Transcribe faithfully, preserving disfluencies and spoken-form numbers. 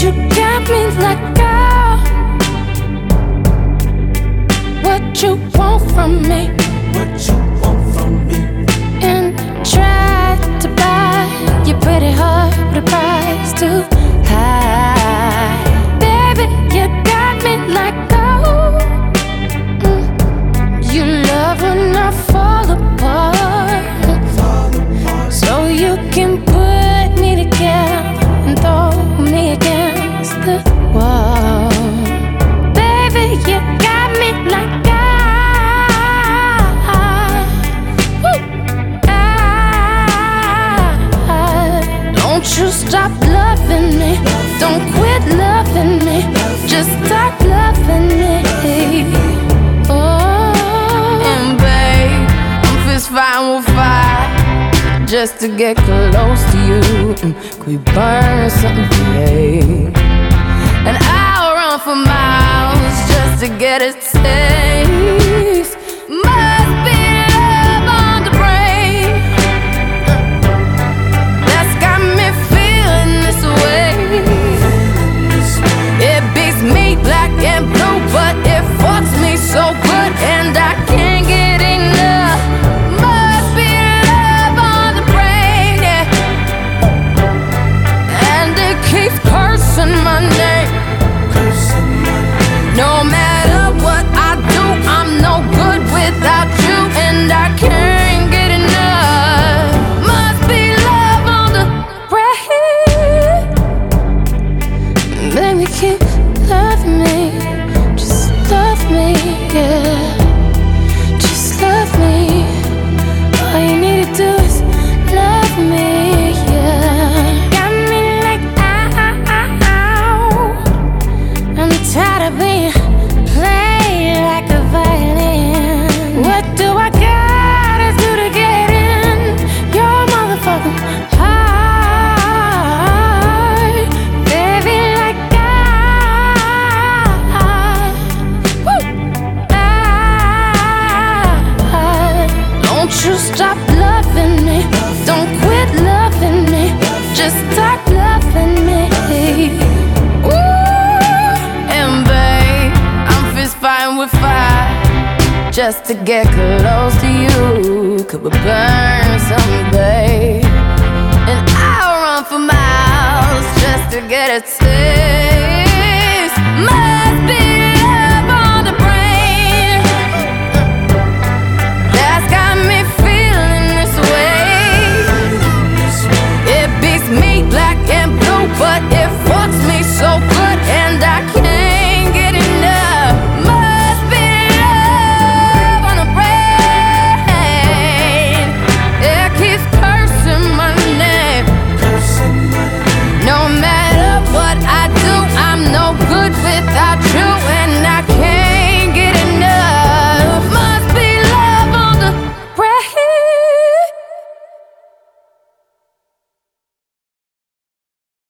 You got me like, oh, what you want from me? What you want from me? And try to buy your pretty heart with a price too high. Baby, you got me like, oh, mm. You love when I fall apart, Fall apart. so you can put me together and throw me against the wall. Baby, you got me like, I, woo, I, don't you stop loving me, don't quit loving me, just stop loving me. Oh, and babe, I'm fist fighting with fire just to get close to you. Mm, could we burn something today? And I'll run for miles just to get a taste. Must be love on the brain that's got me feeling this way. It beats me black and blue, but it fucks me so good, and I can't get enough. Must be love on the brain, yeah. And it keeps cursing my name. No matter what I do, I'm no good without you, and I can't get enough. Must be love on the brain. Baby, keep loving me, just love me, yeah. Just love me. All you need to do is love me, yeah. Got me like, ow. I'm tired of being played like a violin. What do I gotta do to get in your motherfucking heart? Baby, like I, woo, I, don't you stop loving me, don't quit loving me, just stop loving me. Ooh, and babe, I'm fist fighting with fire just to get close to you. Could we burn something, babe? And I'll run for miles just to get a taste. Must be